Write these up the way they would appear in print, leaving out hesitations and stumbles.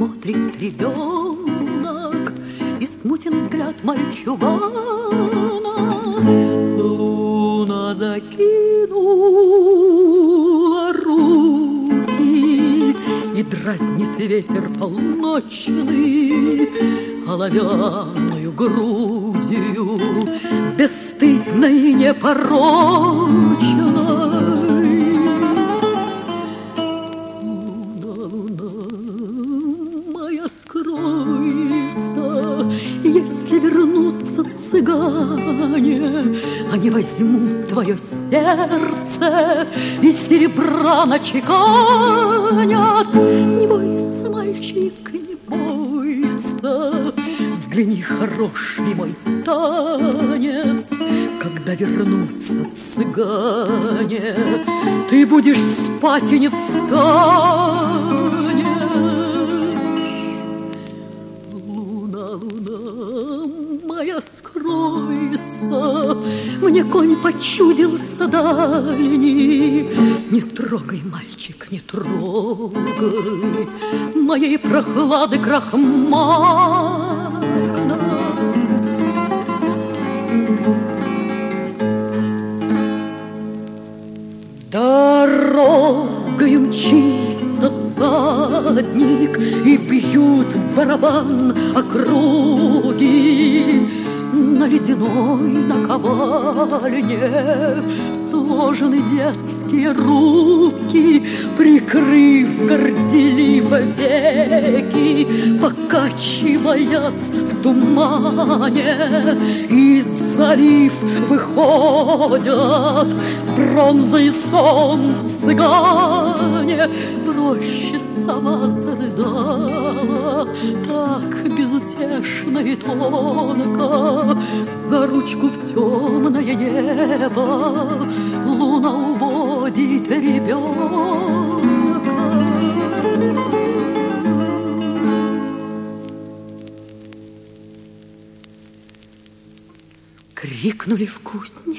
смотрит ребенок, и смутен взгляд мальчугана. Луна закинула руки, и дразнит ветер полночный оловянную грудью, бесстыдной и непорочной. Луна, луна моя, скройся, если вернутся цыгане, они возьмут твое сердце и серебра начеканят. Не бойся, мальчик, не бойся, взгляни, хороший мой танец. Когда вернутся цыгане, ты будешь спать и не встанешь. Луна, луна моя, скройся, мне конь почудился дальний. Не трогай, мальчик, не трогай моей прохлады крахмальной. Дорогой мчится всадник, и бьют в барабан округи. На ледяной наковальне сложены детские руки, прикрыв горделиво веки, покачиваясь в тумане. Из залив выходят бронзой сон цыгане. В роще сова зарыдала так безутешно и тонко. За ручку в темное небо луна уводит ребенка. Крикнули в кузне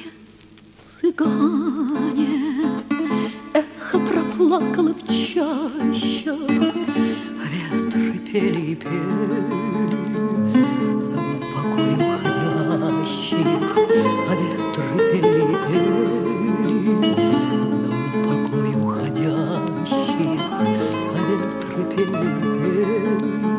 цыгане, эхо проплакало в чащах, ветры пели и пели за упокой уходящих, а ветры пели и пели за упокой уходящих, а ветры пели и пели.